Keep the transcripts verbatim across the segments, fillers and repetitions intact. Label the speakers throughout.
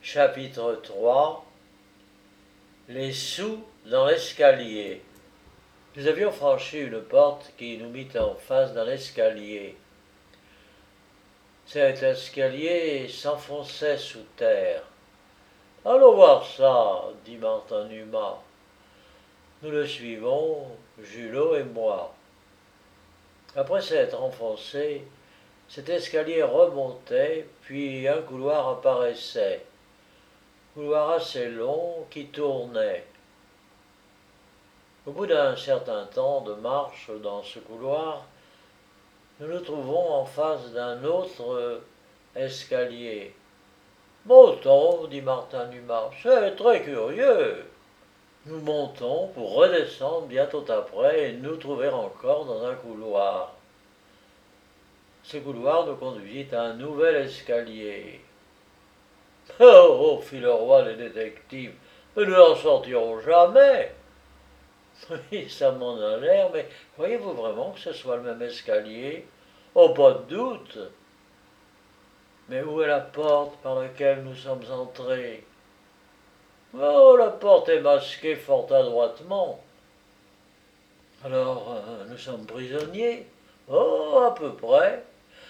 Speaker 1: Chapitre trois. Les sous dans l'escalier. Nous avions franchi une porte qui nous mit en face d'un escalier. Cet escalier s'enfonçait sous terre. « Allons voir ça, » dit Martin Numa. Nous le suivons, Julot et moi. Après s'être enfoncé, cet escalier remontait, puis un couloir apparaissait. Couloir assez long qui tournait. Au bout d'un certain temps de marche dans ce couloir, nous nous trouvons en face d'un autre escalier. « Montons, » dit Martin Numa, « c'est très curieux. » Nous montons pour redescendre bientôt après et nous trouver encore dans un couloir. Ce couloir nous conduisit à un nouvel escalier. « Oh, oh, fit le roi des détectives, mais nous n'en sortirons jamais. » Oui, ça m'en a l'air, mais croyez-vous vraiment que ce soit le même escalier? Oh, pas de doute. Mais où est la porte par laquelle nous sommes entrés? Oh, la porte est masquée fort adroitement. Alors, euh, nous sommes prisonniers? Oh, à peu près.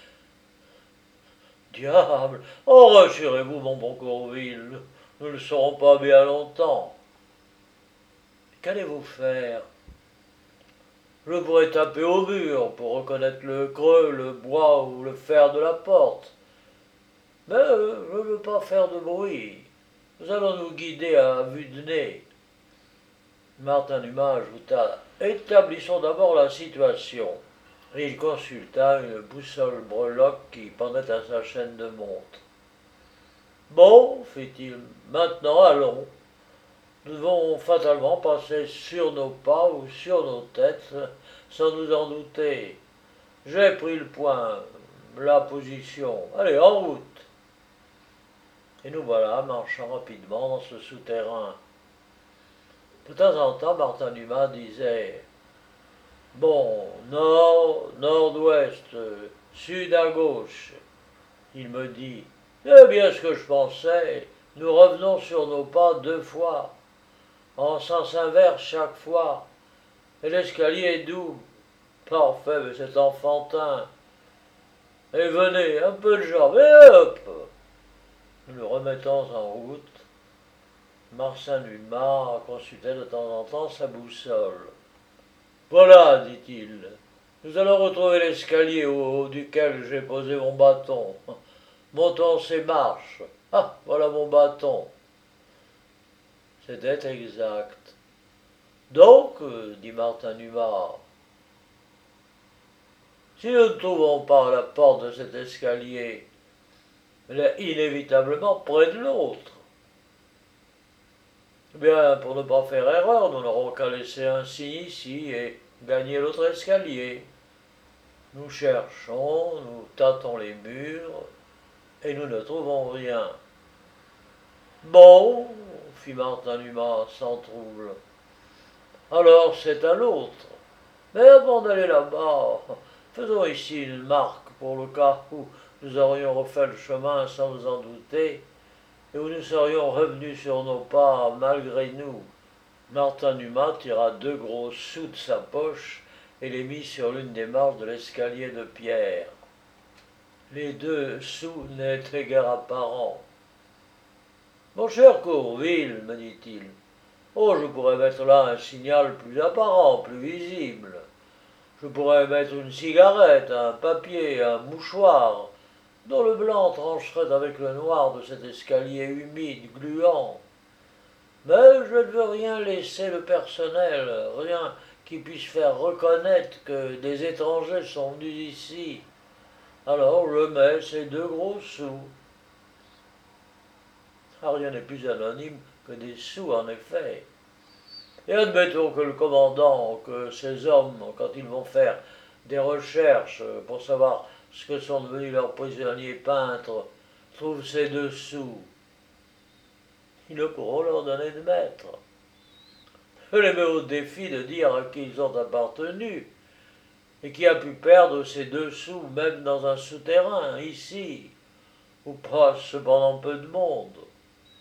Speaker 1: Diable! Oh, rassurez-vous, mon bon Courville, nous ne le saurons pas bien longtemps. Qu'allez-vous faire? Je pourrais taper au mur pour reconnaître le creux, le bois ou le fer de la porte. Mais euh, je ne veux pas faire de bruit. Nous allons nous guider à vue de nez. Martin Numa ajouta « Établissons d'abord la situation. » Et il consulta une boussole breloque qui pendait à sa chaîne de montre. « Bon, fit-il, maintenant allons. Nous devons fatalement passer sur nos pas ou sur nos têtes, sans nous en douter. J'ai pris le point, la position. Allez, en route. » Et nous voilà marchant rapidement dans ce souterrain. De temps en temps, Martin Numa disait « Bon, nord, nord-ouest, sud à gauche. » Il me dit « C'est bien ce que je pensais, nous revenons sur nos pas deux fois, en sens inverse chaque fois, et l'escalier est doux. Parfait, mais c'est enfantin. Et venez, un peu de jambes, et hop !» Nous le remettons en route. Martin Numa consultait de temps en temps sa boussole. « Voilà, dit-il, nous allons retrouver l'escalier au haut duquel j'ai posé mon bâton. Montons ces marches. Ah, voilà mon bâton. » C'était exact. « Donc, dit Martin Numa, si nous ne trouvons pas la porte de cet escalier, elle est inévitablement près de l'autre. Eh bien, pour ne pas faire erreur, nous n'aurons qu'à laisser un signe ici et gagner l'autre escalier. Nous cherchons, nous tâtons les murs, et nous ne trouvons rien. »« Bon, fit Martin Numa sans trouble. Alors c'est à l'autre. Mais avant d'aller là-bas, faisons ici une marque pour le cas où nous aurions refait le chemin sans nous en douter, et où nous serions revenus sur nos pas malgré nous. » Martin Numa tira deux gros sous de sa poche et les mit sur l'une des marches de l'escalier de pierre. Les deux sous n'étaient guère apparents. « Mon cher Courville, me dit-il, oh, je pourrais mettre là un signal plus apparent, plus visible. Je pourrais mettre une cigarette, un papier, un mouchoir, dont le blanc trancherait avec le noir de cet escalier humide, gluant. Mais je ne veux rien laisser de personnel, rien qui puisse faire reconnaître que des étrangers sont venus ici. Alors je mets ces deux gros sous. » Ah, rien n'est plus anonyme que des sous, en effet. Et admettons que le commandant, que ces hommes, quand ils vont faire des recherches pour savoir ce que sont devenus leurs prisonniers peintres, trouvent ces deux sous. Ils ne pourront leur donner de maître. Je les mets au défi de dire à qui ils ont appartenu, et qui a pu perdre ces deux sous même dans un souterrain, ici, où passe cependant peu de monde.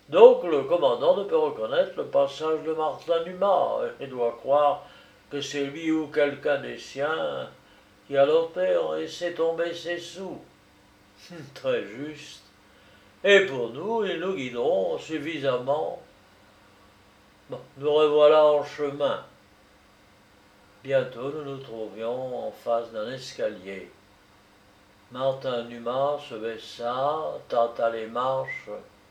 Speaker 1: Donc le commandant ne peut reconnaître le passage de Martin Numa et doit croire que c'est lui ou quelqu'un des siens qui a l'opère et laissé tomber ses sous. Très juste. Et pour nous, ils nous guideront suffisamment. Bon, nous revoilà en chemin. Bientôt nous nous trouvions en face d'un escalier. Martin Numa se baissa, tâta les marches.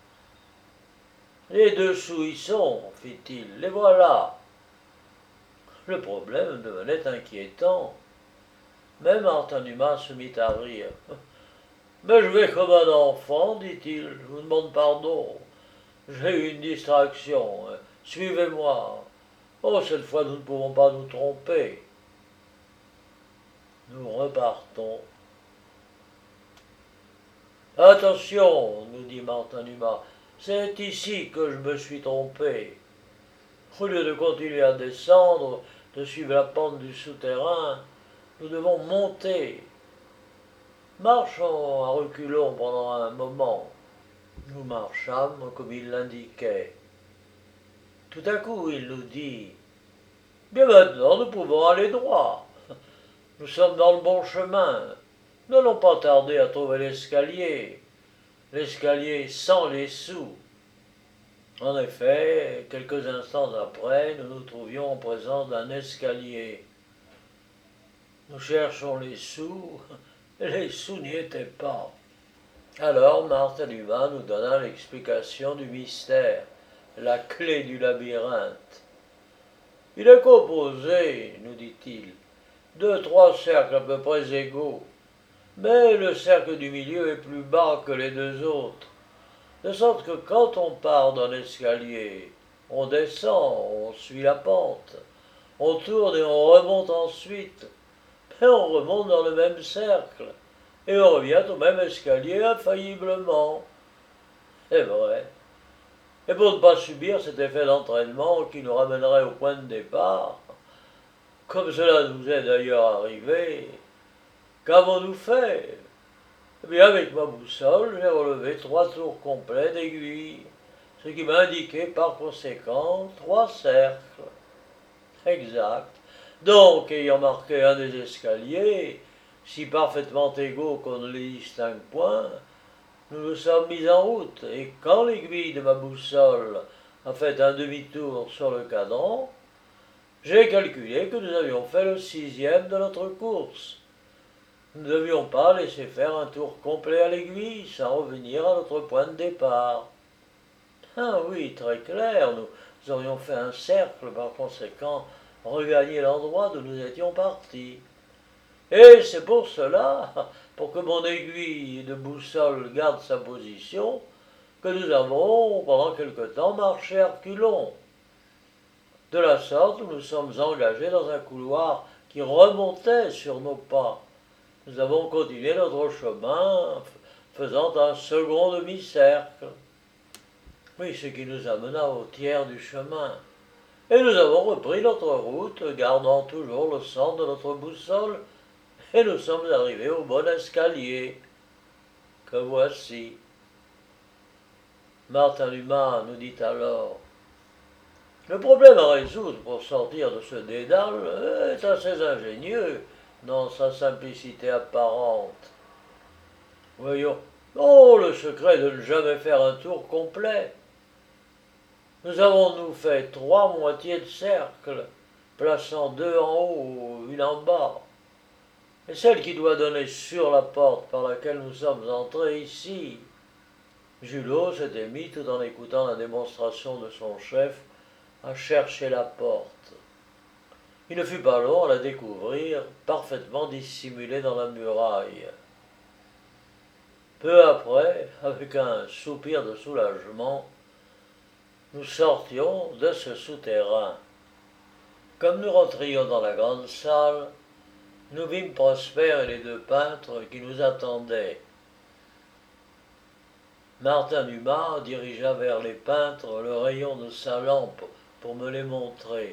Speaker 1: Les dessous y sont, fit-il, les voilà. Le problème devenait inquiétant. Même Martin Numa se mit à rire. Mais je vais comme un enfant, dit-il, je vous demande pardon. J'ai eu une distraction. Suivez-moi. Oh, cette fois nous ne pouvons pas nous tromper. Nous repartons. Attention, nous dit Martin Numa, c'est ici que je me suis trompé. Au lieu de continuer à descendre, de suivre la pente du souterrain, nous devons monter. Marchons à reculons pendant un moment. Nous marchâmes comme il l'indiquait. Tout à coup, il nous dit « Bien maintenant, nous pouvons aller droit. Nous sommes dans le bon chemin. N'allons pas tarder à trouver l'escalier. L'escalier sans les sous. » En effet, quelques instants après, nous nous trouvions en présence d'un escalier. Nous cherchons les sous, et les sous n'y étaient pas. Alors Martin Numa nous donna l'explication du mystère, la clé du labyrinthe. Il est composé, nous dit-il, de trois cercles à peu près égaux, mais le cercle du milieu est plus bas que les deux autres, de sorte que quand on part d'un escalier, on descend, on suit la pente, on tourne et on remonte ensuite, mais on remonte dans le même cercle, et on revient au même escalier infailliblement. C'est vrai. Et pour ne pas subir cet effet d'entraînement qui nous ramènerait au point de départ, comme cela nous est d'ailleurs arrivé, qu'avons-nous fait? Eh bien, avec ma boussole, j'ai relevé trois tours complets d'aiguille, ce qui m'a indiqué par conséquent trois cercles. Exact. Donc, ayant marqué un des escaliers, si parfaitement égaux qu'on ne les distingue point, nous nous sommes mis en route, et quand l'aiguille de ma boussole a fait un demi-tour sur le cadran, j'ai calculé que nous avions fait le sixième de notre course. Nous ne devions pas laisser faire un tour complet à l'aiguille sans revenir à notre point de départ. Ah oui, très clair, nous aurions fait un cercle, par conséquent, regagner l'endroit d'où nous étions partis. Et c'est pour cela, pour que mon aiguille de boussole garde sa position, que nous avons, pendant quelque temps, marché à reculons. De la sorte, nous nous sommes engagés dans un couloir qui remontait sur nos pas. Nous avons continué notre chemin, faisant un second demi-cercle. Oui, ce qui nous amena au tiers du chemin. Et nous avons repris notre route, gardant toujours le centre de notre boussole, et nous sommes arrivés au bon escalier, que voici. Martin Numa nous dit alors « Le problème à résoudre pour sortir de ce dédale est assez ingénieux dans sa simplicité apparente. Voyons, oh, le secret de ne jamais faire un tour complet. Nous avons, nous, fait trois moitiés de cercle, plaçant deux en haut, une en bas. Et celle qui doit donner sur la porte par laquelle nous sommes entrés ici. » Julot s'était mis, tout en écoutant la démonstration de son chef, à chercher la porte. Il ne fut pas long à la découvrir, parfaitement dissimulée dans la muraille. Peu après, avec un soupir de soulagement, nous sortions de ce souterrain. Comme nous rentrions dans la grande salle, nous vîmes Prosper et les deux peintres qui nous attendaient. Martin Numa dirigea vers les peintres le rayon de sa lampe pour me les montrer.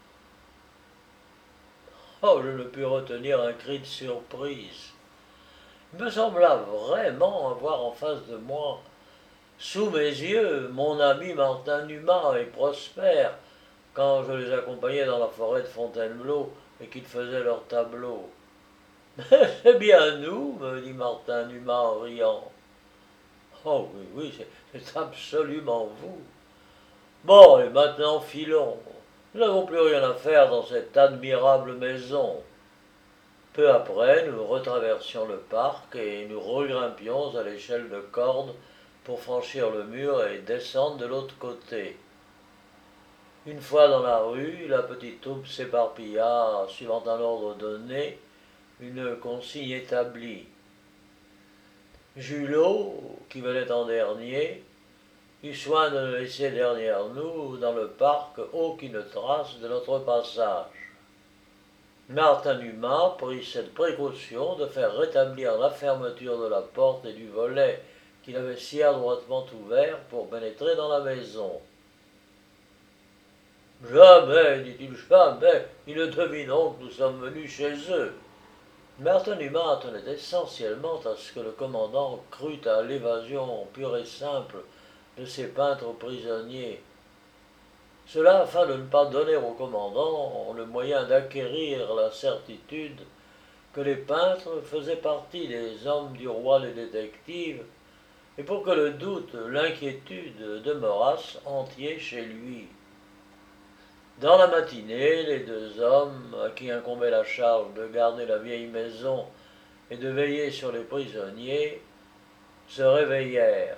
Speaker 1: Oh, je ne pus retenir un cri de surprise. Il me sembla vraiment avoir en face de moi sous mes yeux, mon ami Martin Numa et Prosper, quand je les accompagnais dans la forêt de Fontainebleau et qu'ils faisaient leur tableau. C'est bien nous, me dit Martin Numa en riant. Oh oui, oui, c'est, c'est absolument vous. Bon, et maintenant filons. Nous n'avons plus rien à faire dans cette admirable maison. Peu après, nous retraversions le parc et nous regrimpions à l'échelle de corde pour franchir le mur et descendre de l'autre côté. Une fois dans la rue, la petite troupe s'éparpilla, suivant un ordre donné, une consigne établie. Julot, qui venait en dernier, eut soin de ne laisser derrière nous, dans le parc, aucune trace de notre passage. Martin Numa prit cette précaution de faire rétablir la fermeture de la porte et du volet qu'il avait si adroitement ouvert pour pénétrer dans la maison. Jamais, dit-il, jamais, ils ne devineront que nous sommes venus chez eux. Martin Numa tenait essentiellement à ce que le commandant crût à l'évasion pure et simple de ces peintres prisonniers. Cela afin de ne pas donner au commandant le moyen d'acquérir la certitude que les peintres faisaient partie des hommes du roi des détectives, et pour que le doute, l'inquiétude demeurassent entiers chez lui. Dans la matinée, les deux hommes, à qui incombait la charge de garder la vieille maison et de veiller sur les prisonniers, se réveillèrent.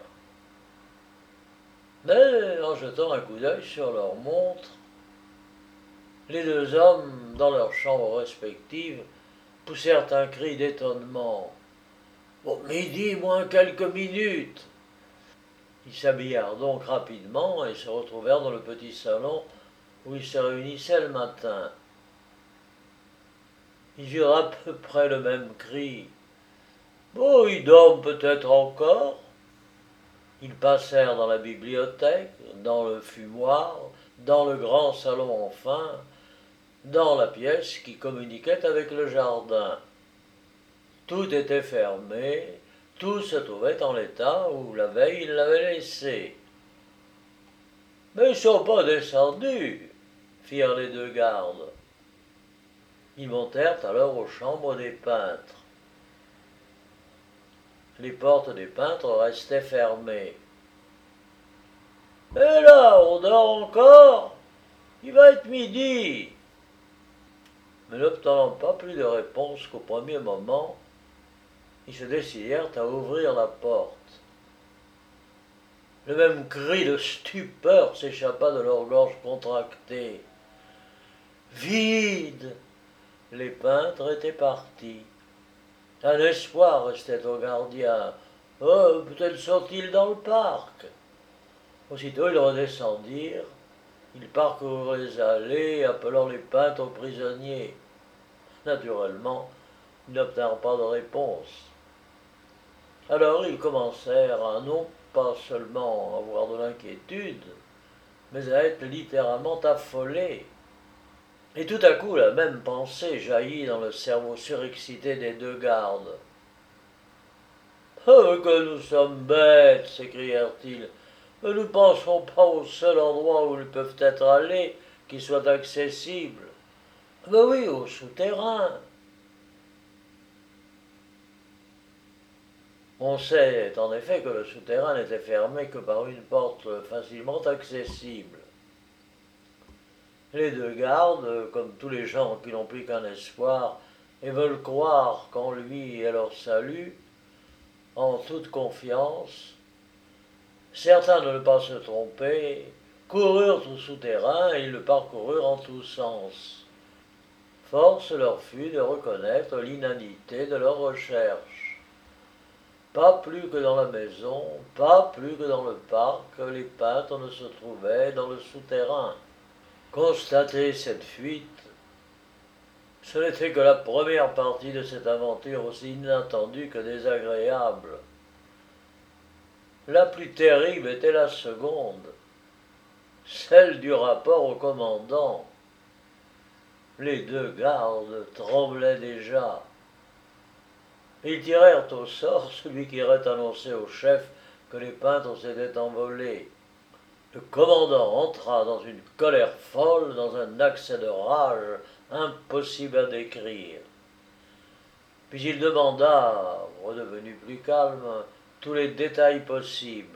Speaker 1: Mais en jetant un coup d'œil sur leur montre, les deux hommes, dans leurs chambres respectives, poussèrent un cri d'étonnement. Au midi moins quelques minutes. Ils s'habillèrent donc rapidement et se retrouvèrent dans le petit salon où ils se réunissaient le matin. Ils eurent à peu près le même cri. Oh, ils dorment peut-être encore. Ils passèrent dans la bibliothèque, dans le fumoir, dans le grand salon enfin, dans la pièce qui communiquait avec le jardin. Tout était fermé, tout se trouvait en l'état où la veille ils l'avaient laissé. Mais ils ne sont pas descendus, firent les deux gardes. Ils montèrent alors aux chambres des peintres. Les portes des peintres restaient fermées. Et là, on dort encore? Il va être midi. Mais n'obtenant pas plus de réponse qu'au premier moment, ils se décidèrent à ouvrir la porte. Le même cri de stupeur s'échappa de leur gorge contractée. Vide! Les peintres étaient partis. Un espoir restait aux gardiens. Oh, peut-être sont-ils dans le parc. Aussitôt ils redescendirent. Ils parcoururent les allées, appelant les peintres aux prisonniers. Naturellement, ils n'obtinrent pas de réponse. Alors ils commencèrent à non pas seulement avoir de l'inquiétude, mais à être littéralement affolés. Et tout à coup, la même pensée jaillit dans le cerveau surexcité des deux gardes. « Oh, que nous sommes bêtes !» s'écrièrent-ils. « Nous ne pensons pas au seul endroit où ils peuvent être allés, qui soit accessible. »« Ben oui, au souterrain. » On sait en effet que le souterrain n'était fermé que par une porte facilement accessible. Les deux gardes, comme tous les gens qui n'ont plus qu'un espoir et veulent croire qu'en lui est leur salut, en toute confiance, certains de ne pas se tromper, coururent au souterrain et ils le parcoururent en tous sens. Force leur fut de reconnaître l'inanité de leurs recherches. Pas plus que dans la maison, pas plus que dans le parc, les peintres ne se trouvaient dans le souterrain. Constater cette fuite, ce n'était que la première partie de cette aventure aussi inattendue que désagréable. La plus terrible était la seconde, celle du rapport au commandant. Les deux gardes tremblaient déjà. Ils tirèrent au sort celui qui irait annoncer au chef que les peintres s'étaient envolés. Le commandant entra dans une colère folle, dans un accès de rage impossible à décrire. Puis il demanda, redevenu plus calme, tous les détails possibles.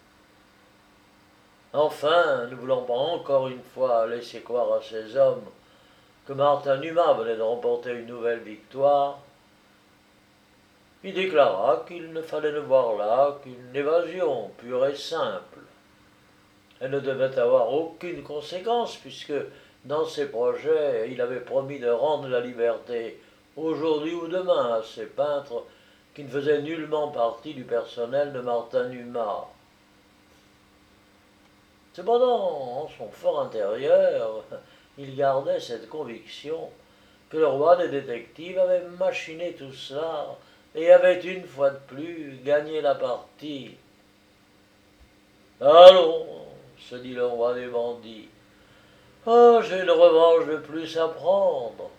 Speaker 1: Enfin, ne voulant pas encore une fois laisser croire à ses hommes que Martin Numa venait de remporter une nouvelle victoire, il déclara qu'il ne fallait ne voir là qu'une évasion pure et simple. Elle ne devait avoir aucune conséquence, puisque dans ses projets, il avait promis de rendre la liberté aujourd'hui ou demain à ces peintres qui ne faisaient nullement partie du personnel de Martin Numa. Cependant, en son fort intérieur, il gardait cette conviction que le roi des détectives avait machiné tout cela et avait une fois de plus gagné la partie. Allons, se dit le roi des bandits. Ah, j'ai une revanche de plus à prendre.